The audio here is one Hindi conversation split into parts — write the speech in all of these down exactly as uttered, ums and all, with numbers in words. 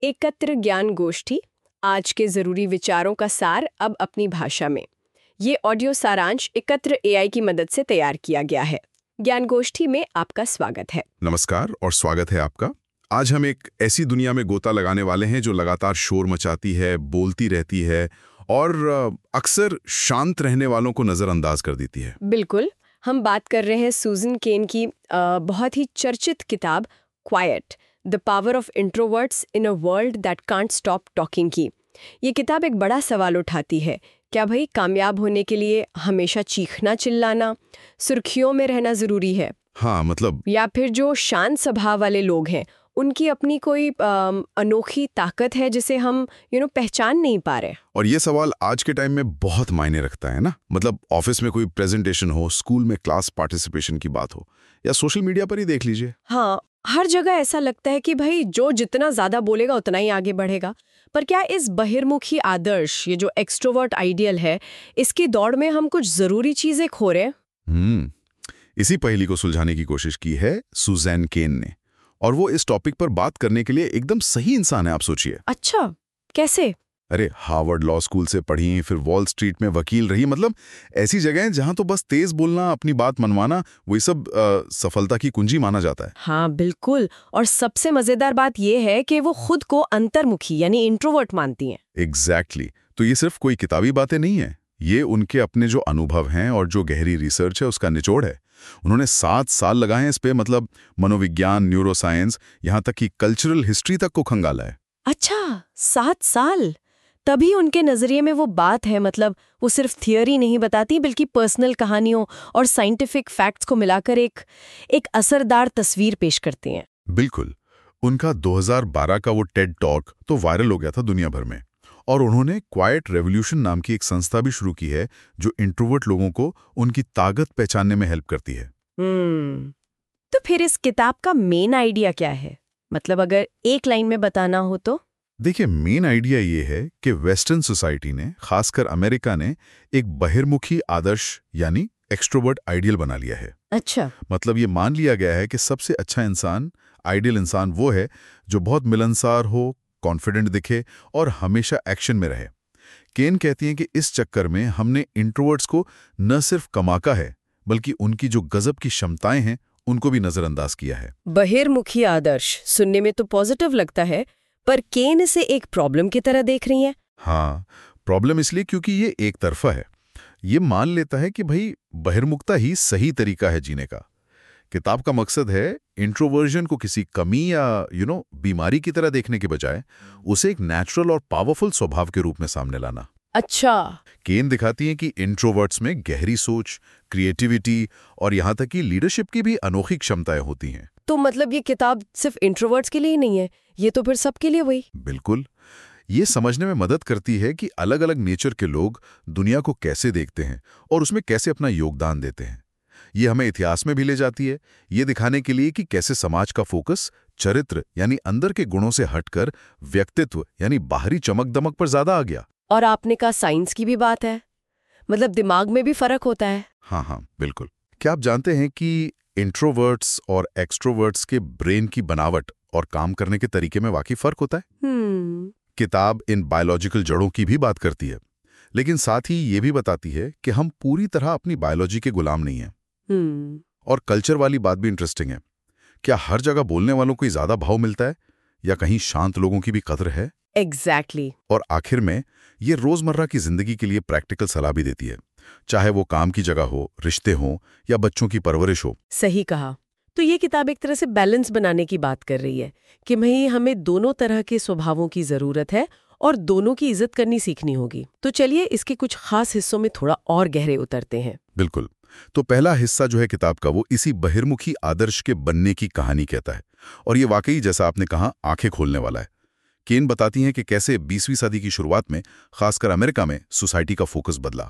एकत्र ज्ञान गोष्ठी, आज के जरूरी विचारों का सार अब अपनी भाषा में। ये ऑडियो सारांश एकत्र एआई की मदद से तैयार किया गया है। ज्ञान गोष्ठी में आपका स्वागत है। नमस्कार और स्वागत है आपका। आज हम एक ऐसी दुनिया में गोता लगाने वाले हैं जो लगातार शोर मचाती है, बोलती रहती है और अक्सर शांत रहने वालों को नजरअंदाज कर देती है। बिल्कुल, हम बात कर रहे हैं सूजन केन की आ, बहुत ही चर्चित किताब quiet, the power of introverts in a world that can't stop talking की। ये किताब एक बड़ा सवाल उठाती है, क्या भाई कामयाब होने के लिए हमेशा चीखना चिल्लाना, सुर्खियों में रहना जरूरी है? हाँ, मतलब या फिर जो शांत स्वभाव वाले लोग हैं उनकी अपनी कोई आ, अनोखी ताकत है जिसे हम यू नो पहचान नहीं पा रहे। और ये सवाल आज के टाइम में बहुत मायने रखता है ना। मतलब ऑफिस में कोई प्रेजेंटेशन हो, स्कूल में क्लास पार्टिसिपेशन की बात हो, या सोशल मीडिया पर ही देख लीजिए। हाँ, हर जगह ऐसा लगता है कि भाई जो जितना ज्यादा बोलेगा उतना ही आगे बढ़ेगा। पर क्या इस बहिर्मुखी आदर्श, ये जो एक्सट्रोवर्ट आइडियल है, इसकी दौड़ में हम कुछ जरूरी चीजें खो रहे हैं? हम्म इसी पहेली को सुलझाने की कोशिश की है सुजैन केन ने, और वो इस टॉपिक पर बात करने के लिए एकदम सही इंसान है। आप सोचिए। अच्छा, कैसे? अरे, हार्वर्ड लॉ स्कूल से पढ़ी, फिर वॉल स्ट्रीट में वकील रही। मतलब ऐसी जगह जहां तो बस तेज बोलना, अपनी बात मनवाना, वही सब आ, सफलता की कुंजी माना जाता है। हाँ बिल्कुल, और सबसे मजेदार बात यह है कि वो खुद को अंतर्मुखी यानी इंट्रोवर्ट मानती हैं। Exactly exactly. तो ये सिर्फ कोई किताबी बातें नहीं है, ये उनके अपने जो अनुभव हैं और जो गहरी रिसर्च है उसका निचोड़ है। उन्होंने सात साल लगाए हैं इस पे। मतलब मनोविज्ञान, न्यूरोसाइंस, यहाँ तक कि कल्चरल हिस्ट्री तक को खंगाला है। अच्छा, सात साल! तभी उनके नजरिए में वो बात है। मतलब वो सिर्फ थियोरी नहीं बताती, बल्कि पर्सनल कहानियों और साइंटिफिक फैक्ट्स को मिलाकर एक एक असरदार तस्वीर पेश करती हैं। बिल्कुल। उनका दो हज़ार बारह का वो टेड टॉक तो वायरल हो गया था दुनिया भर में, और उन्होंने क्वाइट रेवोल्यूशन नाम की एक संस्था भी शुरू की है जो इंट्रोवर्ट लोगों को उनकी ताकत पहचानने में हेल्प करती है। हम्म तो फिर इस किताब का मेन आइडिया क्या है? मतलब अगर एक लाइन में बताना हो तो? देखिए, मेन आइडिया ये है कि वेस्टर्न सोसाइटी ने, खासकर अमेरिका ने, एक बहिर्मुखी आदर्श यानी एक्सट्रोवर्ट आइडियल बना लिया है। अच्छा। मतलब ये मान लिया गया है कि सबसे अच्छा इंसान, आइडियल इंसान वो है जो बहुत मिलनसार हो, कॉन्फिडेंट दिखे और हमेशा एक्शन में रहे। केन कहती हैं कि इस चक्कर में हमने इंट्रोवर्ट्स को न सिर्फ कमाका है, बल्कि उनकी जो गजब की क्षमताएं हैं उनको भी नजरअंदाज किया है। बहिर्मुखी आदर्श सुनने में तो पॉजिटिव लगता है, पर केन इसे एक प्रॉब्लम की तरह देख रही हैं। हाँ, प्रॉब्लम इसलिए क्योंकि ये एक तरफा है। ये मान लेता है कि भाई बहिर्मुखता ही सही तरीका है जीने का। किताब का मकसद है इंट्रोवर्जन को किसी कमी या यू नो बीमारी की तरह देखने के बजाय उसे एक नेचुरल और पावरफुल स्वभाव के रूप में सामने लाना। अच्छा। केन दिखाती है कि इंट्रोवर्ट्स में गहरी सोच, क्रिएटिविटी और यहाँ तक कि लीडरशिप की भी अनोखी क्षमताएं होती हैं। तो मतलब ये किताब सिर्फ इंट्रोवर्ट्स के लिए ही नहीं है, ये तो फिर सबके लिए वही? बिल्कुल। ये समझने में मदद करती है कि अलग अलग नेचर के लोग दुनिया को कैसे देखते हैं और उसमें कैसे अपना योगदान देते हैं। ये हमें इतिहास में भी ले जाती है, ये दिखाने के लिए कि कैसे समाज का फोकस चरित्र यानी अंदर के गुणों से हटकर व्यक्तित्व यानी बाहरी चमक दमक पर ज्यादा आ गया। और आपने कहा साइंस की भी बात है, मतलब दिमाग में भी फर्क होता है। हाँ हाँ बिल्कुल। क्या आप जानते हैं कि इंट्रोवर्ट्स और एक्सट्रोवर्ट्स के ब्रेन की बनावट और काम करने के तरीके में वाकई फर्क होता है? हम्म किताब इन बायोलॉजिकल जड़ों की भी बात करती है, लेकिन साथ ही ये भी बताती है कि हम पूरी तरह अपनी बायोलॉजी के गुलाम नहीं हैं। हम्म और कल्चर वाली बात भी इंटरेस्टिंग है। क्या हर जगह बोलने वालों को ही ज्यादा भाव मिलता है, या कहीं शांत लोगों की भी कदर है? Exactly exactly. और आखिर में ये रोजमर्रा की जिंदगी के लिए प्रैक्टिकल सलाह भी देती है, चाहे वो काम की जगह हो, रिश्ते हो या बच्चों की परवरिश हो। सही कहा। तो ये किताब एक तरह से बैलेंस बनाने की बात कर रही है कि भाई हमें दोनों तरह के स्वभावों की जरूरत है और दोनों की इज्जत करनी सीखनी होगी। तो चलिए इसके कुछ खास हिस्सों में थोड़ा और गहरे उतरते हैं। बिल्कुल। तो पहला हिस्सा जो है किताब का, वो इसी बहिर्मुखी आदर्श के बनने की कहानी कहता है, और ये वाकई जैसा आपने कहा आंखें खोलने वाला है। केन बताती हैं कि कैसे बीसवीं सदी की शुरुआत में खासकर अमेरिका में सोसाइटी का फोकस बदला।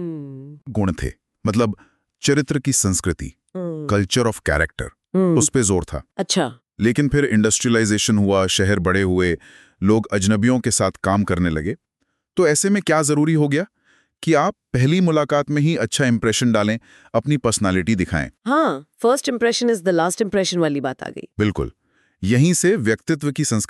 गुण थे, मतलब चरित्र की संस्कृति, कल्चर ऑफ कैरेक्टर, उस पे जोर था। अच्छा। लेकिन फिर इंडस्ट्रियलाइजेशन हुआ, शहर बड़े हुए, लोग अजनबियों के साथ काम करने लगे। तो ऐसे में क्या जरूरी हो गया कि आप पहली मुलाकात में ही अच्छा इंप्रेशन डालें, अपनी पर्सनालिटी दिखाएं। हाँ, first impression is the last impression वाली बात आ गई। बिल्कुल। यहीं से व्यक्तित्व की संस्कृति,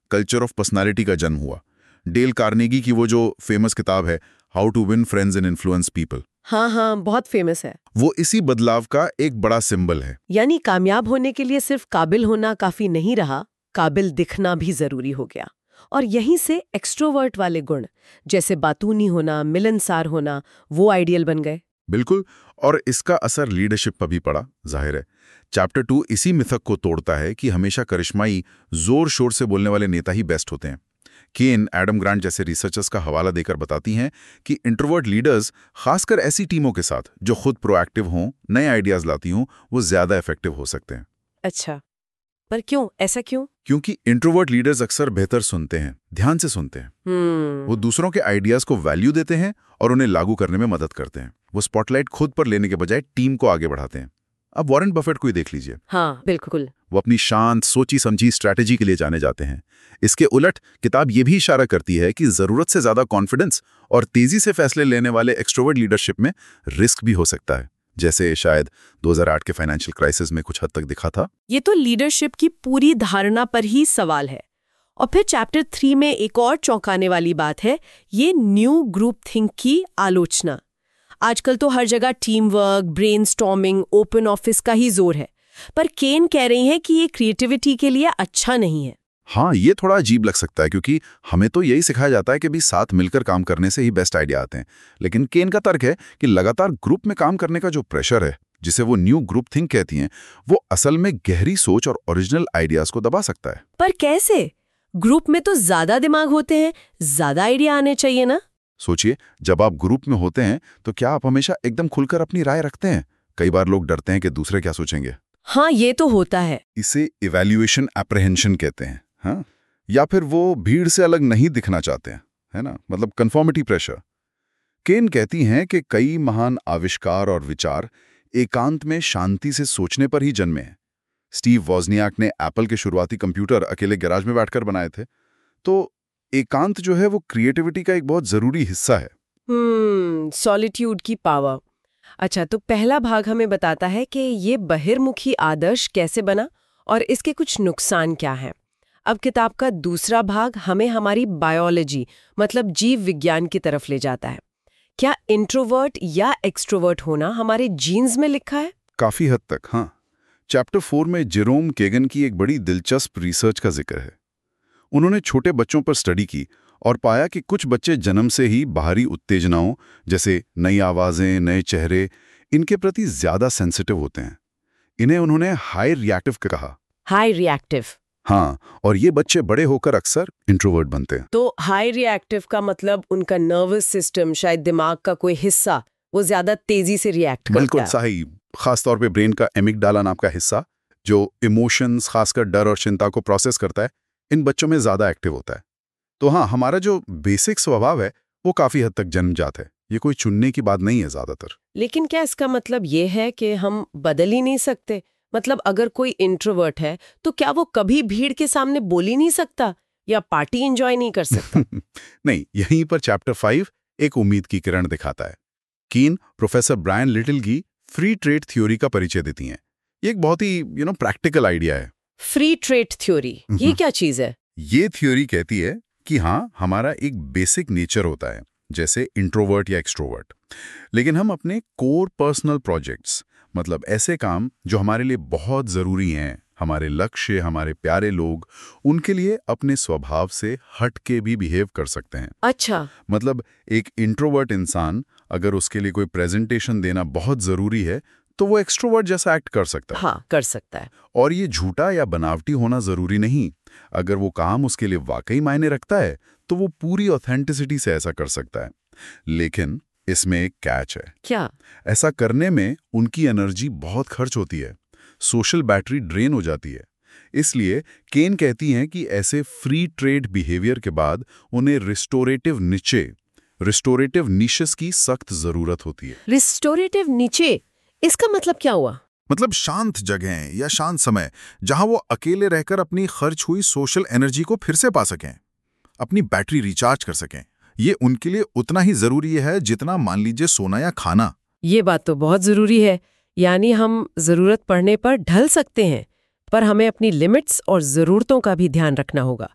कल्चर ऑफ पर्सनालिटी का जन्म हुआ। डेल कार्नेगी की वो जो फेमस किताब है how to win friends and influence people, हाँ हाँ बहुत फेमस है। वो इसी बदलाव का एक बड़ा सिंबल है। यानी कामयाब होने के लिए सिर्फ काबिल होना काफी नहीं रहा, काबिल दिखना भी जरूरी हो गया। और यहीं से एक्सट्रोवर्ट वाले गुण जैसे बातूनी होना, मिलनसार होना, वो आइडियल बन गए। बिल्कुल, और इसका असर लीडरशिप पर भी पड़ा, जाहिर है। चैप्टर टू इसी मिथक को तोड़ता है कि हमेशा करिश्माई जोर शोर से बोलने वाले नेता ही बेस्ट होते हैं। केन एडम ग्रांट जैसे रिसर्चर्स का हवाला देकर बताती हैं कि इंट्रोवर्ट लीडर्स, खासकर ऐसी टीमों के साथ जो खुद प्रोएक्टिव हों, नए आइडियाज लाती हों, वो ज्यादा इफेक्टिव हो सकते हैं। अच्छा, पर क्यों? ऐसा क्यों? क्योंकि इंट्रोवर्ट लीडर्स अक्सर बेहतर सुनते हैं, ध्यान से सुनते हैं। hmm. वो दूसरों के आइडियाज को वैल्यू देते हैं और उन्हें लागू करने में मदद करते हैं। वो स्पॉटलाइट खुद पर लेने के बजाय टीम को आगे बढ़ाते हैं। अब वॉरेन बफेट को ही देख लीजिए। हाँ बिल्कुल। वो अपनी शांत, सोची समझी स्ट्रैटेजी के लिए जाने जाते हैं। इसके उलट किताब ये भी इशारा करती है कि जरूरत से ज्यादा कॉन्फिडेंस और तेजी से फैसले लेने वाले एक्सट्रोवर्ट लीडरशिप में रिस्क भी हो सकता है, जैसे शायद दो हज़ार आठ के फाइनेंशियल क्राइसिस में कुछ हद तक दिखा था। ये तो लीडरशिप की पूरी धारणा पर ही सवाल है। और फिर चैप्टर थ्री में एक और चौंकाने वाली बात है, ये न्यू ग्रुप थिंक की आलोचना। आजकल तो हर जगह team work, brainstorming, open office का ही जोर है, पर केन कह रही हैं कि ये क्रिएटिविटी के लिए अच्छा नहीं है। हाँ, ये थोड़ा अजीब लग सकता है क्योंकि हमें तो यही सिखाया जाता है कि भी साथ मिलकर काम करने से ही बेस्ट आइडिया आते हैं। लेकिन केन का तर्क है कि लगातार ग्रुप में काम करने का जो प्रेशर है, जिसे वो न्यू ग्रुप थिंक कहती हैं, वो असल में गहरी सोच और ओरिजिनल आइडियाज को दबा सकता है। पर कैसे? ग्रुप में तो ज्यादा दिमाग होते हैं, ज्यादा आइडिया आने चाहिए ना। सोचिए, जब आप ग्रुप में होते हैं तो क्या आप हमेशा एकदम खुलकर अपनी राय रखते हैं? कई बार लोग डरते हैं कि दूसरे क्या सोचेंगे। हाँ, ये तो होता है। इसे इवैल्यूएशन एप्रहेंशन कहते हैं। हाँ, या फिर वो भीड़ से अलग नहीं दिखना चाहते हैं, है ना, मतलब कन्फर्मिटी प्रेशर। केन कहती हैं कि कई महान आविष्कार और विचार एकांत में शांति से सोचने पर ही जन्मे हैं। स्टीव वॉज़नियाक ने एप्पल के शुरुआती कंप्यूटर अकेले गैराज में बैठकर बनाए थे। तो एकांत जो है वो क्रिएटिविटी का एक बहुत जरूरी हिस्सा है। हम्म सॉलिट्यूड की पावर। अच्छा, तो पहला भाग हमें बताता है कि ये बहिर्मुखी आदर्श कैसे बना और इसके कुछ नुकसान क्या हैं। अब किताब का दूसरा भाग हमें हमारी बायोलॉजी, मतलब जीव विज्ञान की तरफ ले जाता है। क्या इंट्रोवर्ट या एक्सट्रोवर्ट होना हमारे जीन्स में लिखा है? काफी हद तक, हाँ। चैप्टर फोर में जेरोम केगन की एक बड़ी दिलचस्प रिसर्च का जिक्र है। उन्होंने छोटे बच्चों पर स्टडी की और पाया कि कुछ बच्चे जन्म से ही बाहरी उत्तेजनाओं जैसे नई आवाजें, नए चेहरे, इनके प्रति ज्यादा सेंसिटिव होते हैं। इन्हें उन्होंने हाई रिएक्टिव कहा। High reactive? हाँ, और ये बच्चे बड़े होकर अक्सर इंट्रोवर्ट बनते हैं। तो हाई रिएक्टिव का मतलब उनका नर्वस सिस्टम, शायद दिमाग का कोई हिस्सा, वो ज्यादा तेजी से रिएक्ट करता है। बिल्कुल सही। खासतौर पे ब्रेन का एमिगडाला नाम का हिस्सा, जो इमोशंस, खासकर डर और चिंता को प्रोसेस करता है, इन बच्चों में ज्यादा एक्टिव होता है। तो हाँ, हमारा जो बेसिक स्वभाव है वो काफी हद तक जन्मजात है। ये कोई चुनने की बात नहीं है ज्यादातर। लेकिन क्या इसका मतलब ये है कि हम बदल ही नहीं सकते? मतलब अगर कोई इंट्रोवर्ट है तो क्या वो कभी भीड़ के सामने बोल ही नहीं सकता या पार्टी एंजॉय नहीं कर सकता? नहीं, यहीं पर चैप्टर फाइव एक उम्मीद की किरण दिखाता है। कीन प्रोफेसर ब्रायन लिटिल की फ्री ट्रेड थ्योरी का परिचय देती हैं। ये एक बहुत ही यू नो प्रैक्टिकल आइडिया है। फ्री ट्रेड थ्योरी, ये क्या चीज है? ये थ्योरी कहती है कि हाँ, हमारा एक बेसिक नेचर होता है, जैसे इंट्रोवर्ट या एक्सट्रोवर्ट, लेकिन हम अपने कोर पर्सनल प्रोजेक्ट्स, मतलब ऐसे काम जो हमारे लिए बहुत जरूरी हैं, हमारे लक्ष्य, हमारे प्यारे लोग, उनके लिए अपने स्वभाव से हट के भी बिहेव कर सकते हैं। अच्छा, मतलब एक इंट्रोवर्ट इंसान अगर उसके लिए कोई प्रेजेंटेशन देना बहुत जरूरी है तो वो एक्सट्रोवर्ट जैसा एक्ट कर सकता है। हाँ, कर सकता है। और ये झूठा या बनावटी होना जरूरी नहीं। अगर वो काम उसके लिए वाकई मायने रखता है तो वो पूरी ऑथेंटिसिटी से ऐसा कर सकता है। लेकिन इसमें एक कैच है। क्या? ऐसा करने में उनकी एनर्जी बहुत खर्च होती है, सोशल बैटरी ड्रेन हो जाती है। इसलिए केन कहती हैं कि ऐसे फ्री ट्रेड बिहेवियर के बाद उन्हें रिस्टोरेटिव निचे रिस्टोरेटिव निशेस की सख्त जरूरत होती है। रिस्टोरेटिव नीचे, इसका मतलब क्या हुआ? मतलब शांत जगह या शांत समय जहां वो अकेले रहकर अपनी खर्च हुई सोशल एनर्जी को फिर से पा सकें, अपनी बैटरी रिचार्ज कर सकें। ये उनके लिए उतना ही जरूरी है जितना मान लीजिए सोना या खाना। ये बात तो बहुत जरूरी है। यानी हम जरूरत पड़ने पर ढल सकते हैं, पर हमें अपनी लिमिट्स और जरूरतों का भी ध्यान रखना होगा।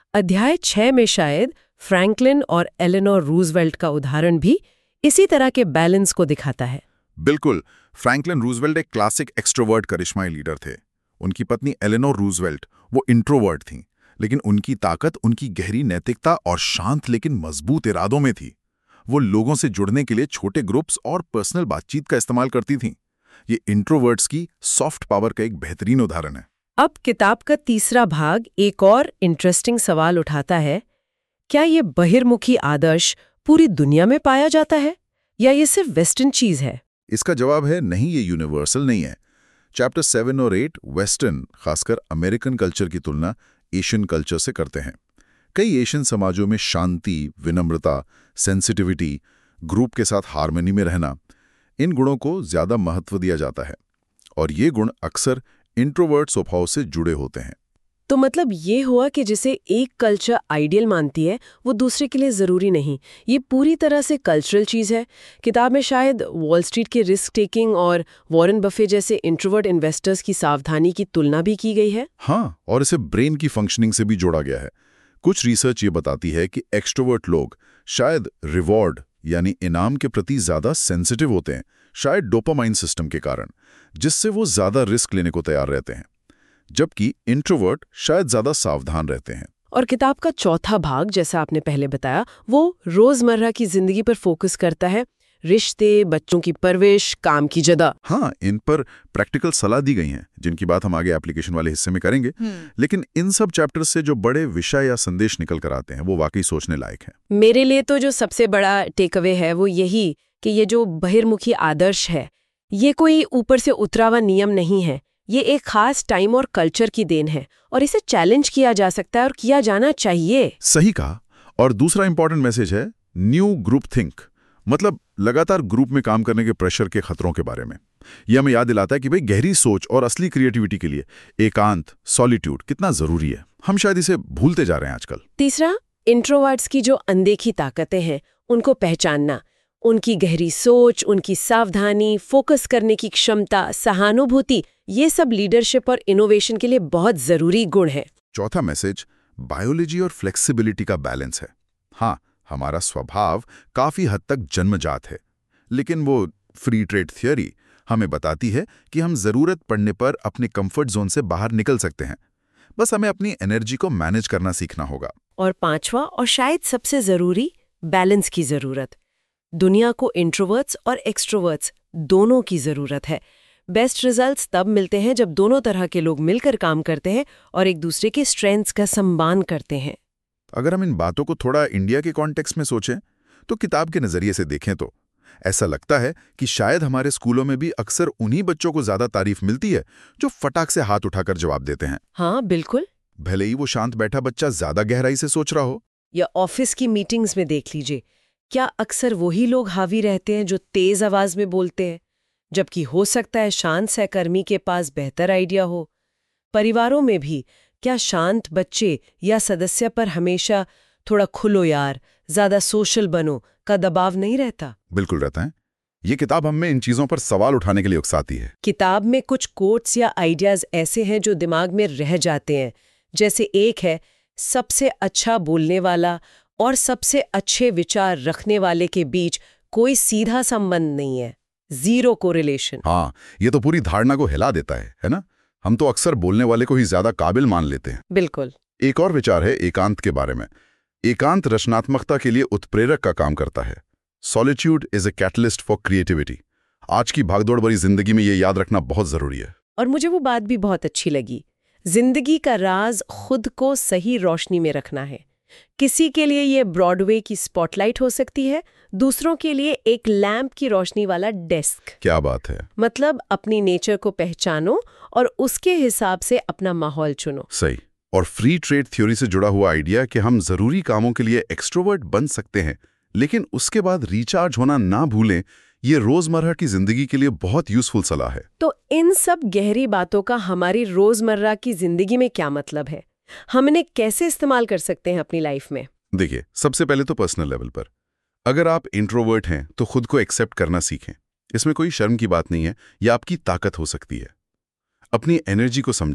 अध्याय छह में शायद फ्रैंकलिन और एलेनोर रूजवेल्ट का उदाहरण भी इसी तरह के बैलेंस को दिखाता है। बिल्कुल। फ्रैंकलिन रूजवेल्ट एक क्लासिक एक्सट्रोवर्ट करिश्माई लीडर थे। उनकी पत्नी एलेनोर रूजवेल्ट वो इंट्रोवर्ट थीं, लेकिन उनकी ताकत उनकी गहरी नैतिकता और शांत लेकिन मजबूत इरादों में थी। वो लोगों से जुड़ने के लिए छोटे ग्रुप्स और पर्सनल बातचीत का इस्तेमाल करती थीं। ये इंट्रोवर्ट्स की सॉफ्ट पावर का एक बेहतरीन उदाहरण है। अब किताब का तीसरा भाग एक और इंटरेस्टिंग सवाल उठाता है, क्या ये बहिर्मुखी आदर्श पूरी दुनिया में पाया जाता है या ये सिर्फ वेस्टर्न चीज है? इसका जवाब है नहीं, ये यूनिवर्सल नहीं है। चैप्टर सेवन और एट वेस्टर्न, खासकर अमेरिकन कल्चर की तुलना एशियन कल्चर से करते हैं। कई एशियन समाजों में शांति, विनम्रता, सेंसिटिविटी, ग्रुप के साथ हार्मनी में रहना, इन गुणों को ज्यादा महत्व दिया जाता है और ये गुण अक्सर इंट्रोवर्ट स्वभाव से जुड़े होते हैं। तो मतलब ये हुआ कि जिसे एक कल्चर आइडियल मानती है वो दूसरे के लिए ज़रूरी नहीं। ये पूरी तरह से कल्चरल चीज़ है। किताब में शायद वॉल स्ट्रीट के रिस्क टेकिंग और वॉरेन बफे जैसे इंट्रोवर्ट इन्वेस्टर्स की सावधानी की तुलना भी की गई है। हाँ, और इसे ब्रेन की फंक्शनिंग से भी जोड़ा गया है। कुछ रिसर्च ये बताती है कि एक्सट्रोवर्ट लोग शायद रिवॉर्ड यानी इनाम के प्रति ज्यादा सेंसिटिव होते हैं, शायद डोपामाइन सिस्टम के कारण, जिससे वो ज्यादा रिस्क लेने को तैयार रहते हैं, जबकि इंट्रोवर्ट शायद ज्यादा सावधान रहते हैं। और किताब का चौथा भाग, जैसा आपने पहले बताया, वो रोजमर्रा की जिंदगी पर फोकस करता है। रिश्ते, बच्चों की परवरिश, काम की जगह। हाँ, इन पर प्रैक्टिकल सलाह दी गई हैं, जिनकी बात हम आगे एप्लीकेशन वाले हिस्से में करेंगे। लेकिन इन सब चैप्टर से जो बड़े विषय या संदेश निकल कर आते हैं वो वाकई सोचने लायक है। मेरे लिए तो जो सबसे बड़ा टेक अवे है वो यही कि ये जो बहिर्मुखी आदर्श है, ये कोई ऊपर से उतरा हुआ नियम नहीं है। ये एक खास टाइम और कल्चर की देन है और इसे चैलेंज किया जा सकता है और किया जाना चाहिए। सही कहा। और दूसरा इंपॉर्टेंट मैसेज है न्यू ग्रुप थिंक, मतलब लगातार ग्रुप में काम करने के प्रेशर के खतरों के बारे में। यह हमें याद दिलाता है कि भाई गहरी सोच और असली क्रिएटिविटी के लिए एकांत, सॉलिट्यूड कितना जरूरी है। हम शायद इसे भूलते जा रहे हैं आजकल। तीसरा, इंट्रोवर्ट्स की जो अनदेखी ताकतें हैं उनको पहचानना। उनकी गहरी सोच, उनकी सावधानी, फोकस करने की क्षमता, सहानुभूति, ये सब लीडरशिप और इनोवेशन के लिए बहुत जरूरी गुण है। चौथा मैसेज बायोलॉजी और फ्लेक्सिबिलिटी का बैलेंस है। हाँ, हमारा स्वभाव काफी हद तक जन्मजात है, लेकिन वो फ्री ट्रेड थियरी हमें बताती है कि हम जरूरत पड़ने पर अपने कंफर्ट जोन से बाहर निकल सकते हैं। बस हमें अपनी एनर्जी को मैनेज करना सीखना होगा। और पांचवा और शायद सबसे जरूरी, बैलेंस की जरूरत। दुनिया को इंट्रोवर्ट्स और एक्सट्रोवर्ट्स दोनों की जरूरत है। बेस्ट रिजल्ट्स तब मिलते हैं जब दोनों तरह के लोग मिलकर काम करते हैं और एक दूसरे के स्ट्रेंथ्स का सम्मान करते हैं। अगर हम इन बातों को थोड़ा इंडिया के कॉन्टेक्स्ट में सोचें तो किताब के नजरिए से देखें तो ऐसा लगता है कि शायद हमारे स्कूलों में भी अक्सर उन्हीं बच्चों को ज्यादा तारीफ मिलती है जो फटाक से हाथ उठाकर जवाब देते हैं। हाँ बिल्कुल। भले ही वो शांत बैठा बच्चा ज्यादा गहराई से सोच रहा हो। या ऑफिस की मीटिंग्स में देख लीजिए, क्या अक्सर वही लोग हावी रहते हैं जो तेज आवाज में बोलते हैं, जबकि हो सकता है शांत सहकर्मी के पास बेहतर आइडिया हो। परिवारों में भी क्या शांत बच्चे या सदस्य पर हमेशा थोड़ा खुलो यार, ज्यादा सोशल बनो का दबाव नहीं रहता? बिल्कुल रहता है। ये किताब हमें इन चीजों पर सवाल उठाने के लिए उकसाती है। किताब में कुछ कोट्स या आइडियाज ऐसे हैं जो दिमाग में रह जाते हैं। जैसे एक है, सबसे अच्छा बोलने वाला और सबसे अच्छे विचार रखने वाले के बीच कोई सीधा संबंध नहीं है, जीरो कोरिलेशन। हाँ, ये तो पूरी धारणा को हिला देता है, है ना? हम तो अक्सर बोलने वाले को ही ज्यादा काबिल मान लेते हैं। बिल्कुल। एक और विचार है एकांत के बारे में। एकांत रचनात्मकता के लिए उत्प्रेरक का काम करता है। Solitude is a catalyst for creativity. आज की भागदौड़ भरी जिंदगी में ये याद रखना बहुत जरूरी है। और मुझे वो बात भी बहुत अच्छी लगी, जिंदगी का राज खुद को सही रोशनी में रखना है। किसी के लिए ये ब्रॉडवे की स्पॉटलाइट हो सकती है, दूसरों के लिए एक लैंप की रोशनी वाला डेस्क। क्या बात है। मतलब अपनी नेचर को पहचानो और उसके हिसाब से अपना माहौल चुनो। सही। और फ्री ट्रेड थ्योरी से जुड़ा हुआ आइडिया कि हम जरूरी कामों के लिए एक्सट्रोवर्ट बन सकते हैं, लेकिन उसके बाद रिचार्ज होना ना भूलें, ये रोजमर्रा की जिंदगी के लिए बहुत यूजफुल सलाह है। तो इन सब गहरी बातों का हमारी रोजमर्रा की जिंदगी में क्या मतलब है? हम इन्हें कैसे इस्तेमाल कर सकते हैं अपनी लाइफ में? देखिए, सबसे पहले तो पर्सनल लेवल पर अगर आप इंट्रोवर्ट हैं तो खुद को एक्सेप्ट करना सीखें। इसमें कोई शर्म की बात नहीं है, यह आपकी ताकत हो सकती है। अपनी एनर्जी को समझें,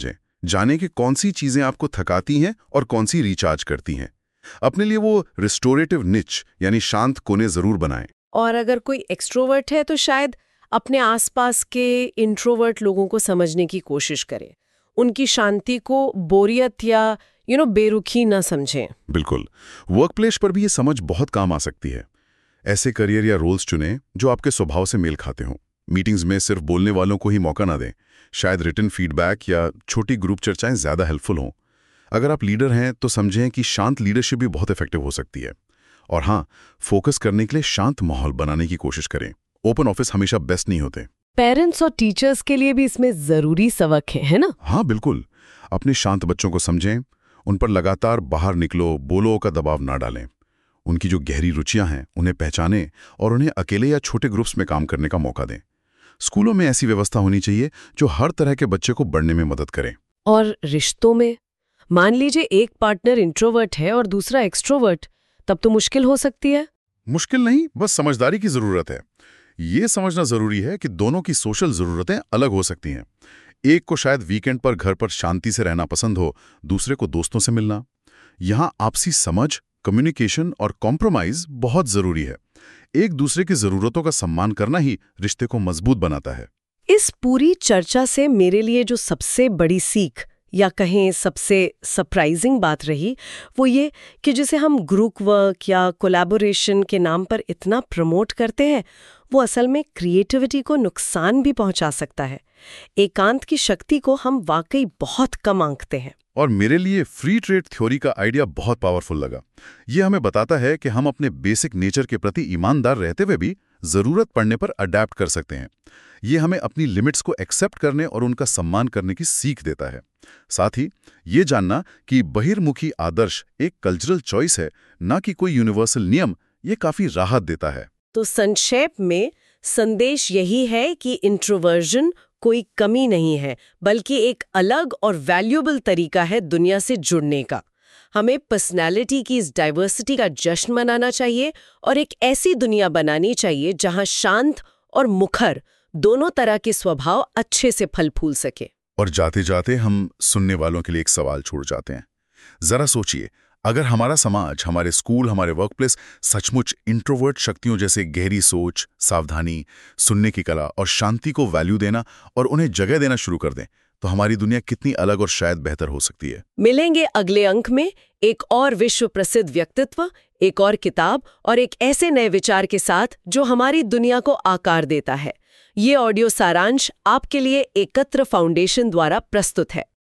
जाने कि कौन सी चीजें आपको थकाती हैं और कौन सी रिचार्ज करती हैं। अपने लिए वो रिस्टोरेटिव निच यानी शांत कोने जरूर बनाएं। और अगर कोई एक्सट्रोवर्ट है तो शायद अपने आसपास के इंट्रोवर्ट लोगों को समझने की कोशिश करें, उनकी शांति को बोरियत या यू नो बेरुखी ना समझें। बिल्कुल, वर्कप्लेस पर भी ये समझ बहुत काम आ सकती है। ऐसे करियर या रोल्स चुनें जो आपके स्वभाव से मेल खाते हों। मीटिंग्स में सिर्फ बोलने वालों को ही मौका ना दें। शायद रिटन फीडबैक या छोटी ग्रुप चर्चाएं ज़्यादा हेल्पफुल हों। अगर आप लीडर हैं तो समझें कि शांत लीडरशिप भी बहुत इफेक्टिव हो सकती है। और हाँ, फोकस करने के लिए शांत माहौल बनाने की कोशिश करें। ओपन ऑफिस हमेशा बेस्ट नहीं होते। पेरेंट्स और टीचर्स के लिए भी इसमें जरूरी सबक है, है ना? हाँ बिल्कुल, अपने शांत बच्चों को समझें, उन पर लगातार बाहर निकलो बोलो का दबाव ना डालें। उनकी जो गहरी रुचियां हैं उन्हें पहचानें और उन्हें अकेले या छोटे ग्रुप्स में काम करने का मौका दें। स्कूलों में ऐसी व्यवस्था होनी चाहिए जो हर तरह के बच्चे को बढ़ने में मदद करे। और रिश्तों में मान लीजिए एक पार्टनर इंट्रोवर्ट है और दूसरा एक्सट्रोवर्ट, तब तो मुश्किल हो सकती है। मुश्किल नहीं, बस समझदारी की जरूरत है। ये समझना जरूरी है कि दोनों की सोशल जरूरतें अलग हो सकती हैं। एक को शायद वीकेंड पर घर पर शांति से रहना पसंद हो, दूसरे को दोस्तों से मिलना। यहाँ आपसी समझ, कम्युनिकेशन और कॉम्प्रोमाइज बहुत जरूरी है। एक दूसरे की जरूरतों का सम्मान करना ही रिश्ते को मजबूत बनाता है। इस पूरी चर्चा से मेरे लिए जो सबसे बड़ी सीख या कहें सबसे सरप्राइजिंग बात रही वो ये कि जिसे हम ग्रुप वर्क या कोलैबोरेशन के नाम पर इतना प्रमोट करते हैं वो असल में क्रिएटिविटी को नुकसान भी पहुंचा सकता है। एकांत की शक्ति को हम वाकई बहुत कम आंकते हैं। और मेरे लिए फ्री ट्रेड थ्योरी का आइडिया बहुत पावरफुल लगा। ये हमें बताता है कि हम अपने बेसिक नेचर के प्रति ईमानदार रहते हुए भी जरूरत पड़ने पर अडैप्ट कर सकते हैं। ये हमें अपनी लिमिट्स को एक्सेप्ट करने और उनका सम्मान करने की सीख देता है। साथ ही ये जानना कि बहिर्मुखी आदर्श एक कल्चरल चॉइस है, ना कि कोई यूनिवर्सल नियम, ये काफी राहत देता है। तो संक्षेप में संदेश यही है कि इंट्रोवर्जन कोई कमी नहीं है, बल्कि एक अलग और वैल्यूएबल तरीका है दुनिया से जुड़ने का। हमें पर्सनैलिटी की इस डाइवर्सिटी का जश्न मनाना चाहिए और एक ऐसी दुनिया बनानी चाहिए जहां शांत और मुखर दोनों तरह के स्वभाव अच्छे से फल फूल सके। और जाते जाते हम सुनने वालों के लिए एक सवाल छोड़ जाते हैं। जरा सोचिए, अगर हमारा समाज, हमारे स्कूल, हमारे वर्कप्लेस सचमुच इंट्रोवर्ट शक्तियों जैसे गहरी सोच, सावधानी, सुनने की कला और शांति को वैल्यू देना और उन्हें जगह देना शुरू कर दें, तो हमारी दुनिया कितनी अलग और शायद बेहतर हो सकती है। मिलेंगे अगले अंक में एक और विश्व प्रसिद्ध व्यक्तित्व, एक और किताब और एक ऐसे नए विचार के साथ जो हमारी दुनिया को आकार देता है। ये ऑडियो सारांश आपके लिए एकत्र फाउंडेशन द्वारा प्रस्तुत है।